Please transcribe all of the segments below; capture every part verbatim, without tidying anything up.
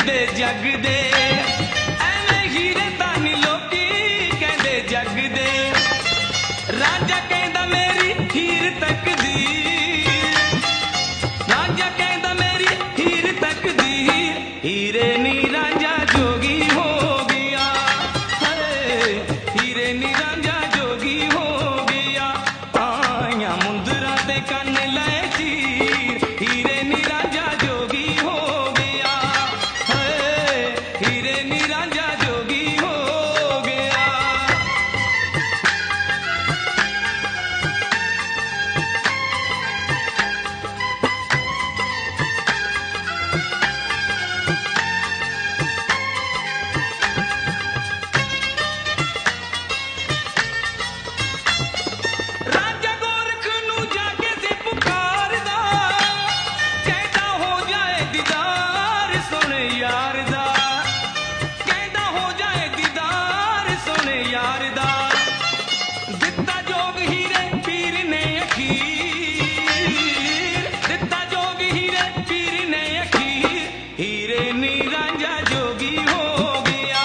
कहते जग दे एवें हीरे तानी लोकी कहते जग दे राजा कहता मेरी हीर तकदी राजा कहता मेरी हीर तकदी हीरे नी राजा जोगी हो गया हीरे नी राजा जोगी हो गया आया मुंदरा ते कन ले चीर हीरे नी राजा जोगी हो गया हीरे नी राजा जोगी हो गया। राजा गोरख नू जाके से पुकारदा कहता हो जाए दीदार सोने यार दा कहता हो जाए दीदार सोने यार दा दिता जोग हीरे पीर ने अखीर दिता जोग हीरे पीर ने अखीर हीरे नी राजा जोगी हो गया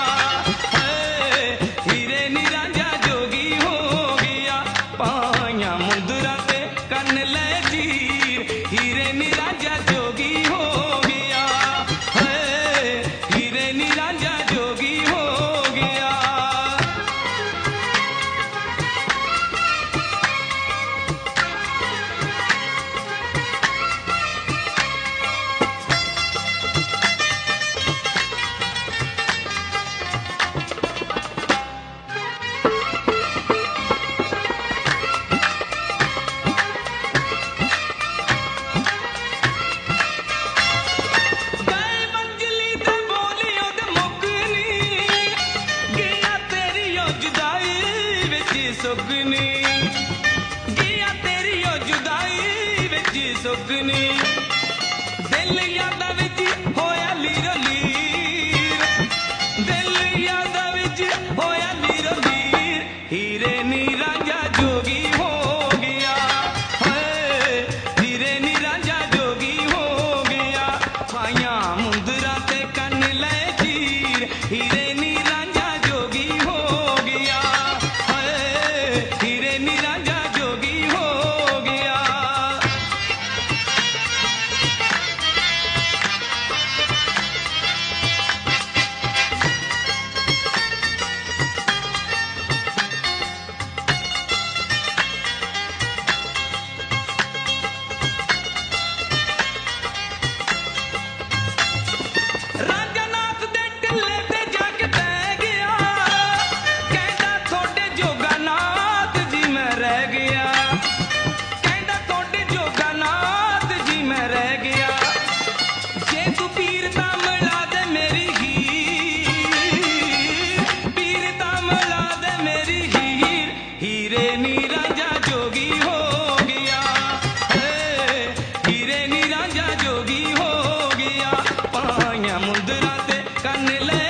हीरे नी राजा जोगी हो गया पाया मुंदरा ते कन ले चीर हीरे नी राजा जोगी हो गया हीरे नी राजा जोगी हो गया। गए मंजली ते बोली ओदे मुकनी गया तेरी ओ जुदाई विच सुगनी गया तेरी ओ जुदाई विच सुगनी दिल यादा विच होया लीरो लीर दिल यादा विच होया लीरो लीर हीरे नी राजा जोगी हो गया हीरे नी राजा जोगी हो गया पाया मुंदरा ते कन ले चीर हीरे नी राजा जोगी हो गया हीरे नी राजा जोगी हो गया। राजा नाथ दे टिल्ले ते जाके बह गया कहता थोड़े जोगा नाथ जी मैं रह गया कहता थोड़े जोगा नाथ जी मैं रह गया जे तू पीर दा मिला दे मेरी हीर पीर दा मिला दे मेरी हीर हीरे नी राजा जोगी हो गया हीरे नी राजा जोगी हो गया पाया मुंदरा ते कन ले